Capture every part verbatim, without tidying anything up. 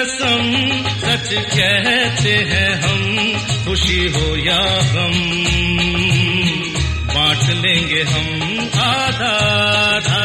कसम सच कहते हैं हम, खुशी हो या गम बांट लेंगे हम आधा आधा।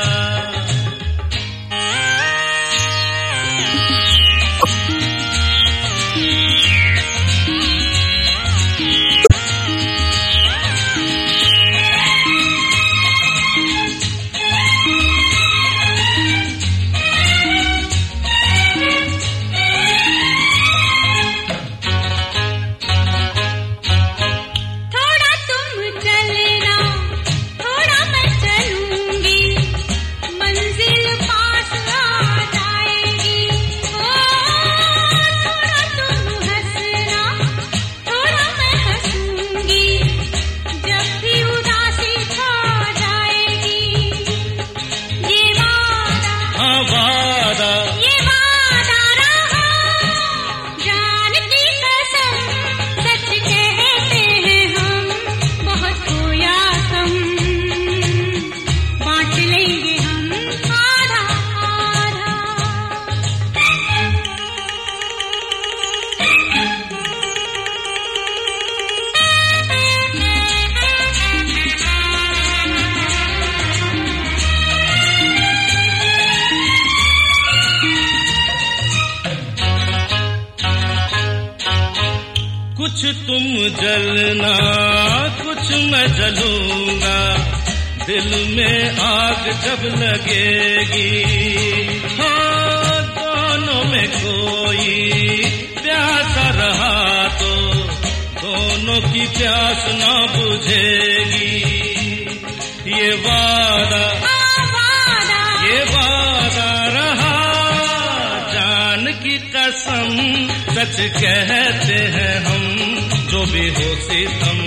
कुछ तुम जलना कुछ मैं जलूंगा, दिल में आग जब लगेगी, हाँ दोनों में कोई प्यासा रहा तो दोनों की प्यास ना बुझेगी। ये वादा ये वादा रहा, जान की कसम सच कहते हैं हम, जो भी हो सितम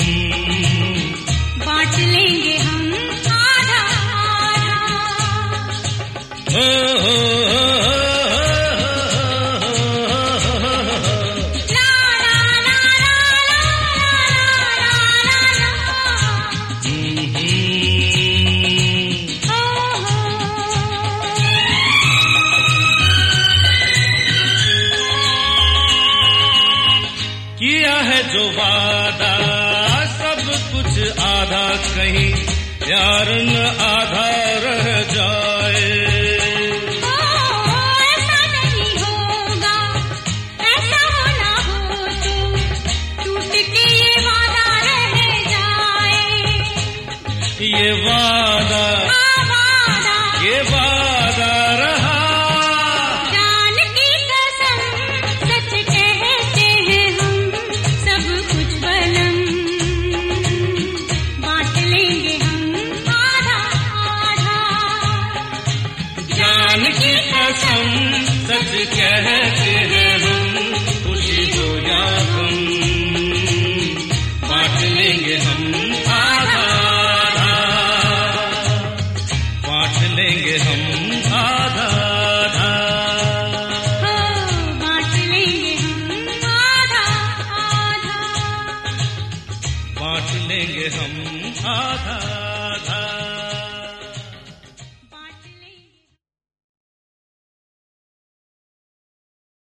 बांट लेंगे हम आधा आधा। हो हो किया है जो वादा सब कुछ आधा, कहीं प्यार न आधा रह जाए। ओ, ऐसा नहीं होगा, ऐसा होना हो तो टूट के ये वादा रह जाए। ये वादा वादा ये वादा रहा, सच कहते हैं हम, खुशी हो या गम बांट लेंगे हम आधा आधा, बांट लेंगे हम आधा आधा, बांट लेंगे हम आधा आधा, बांट लेंगे हम आधा।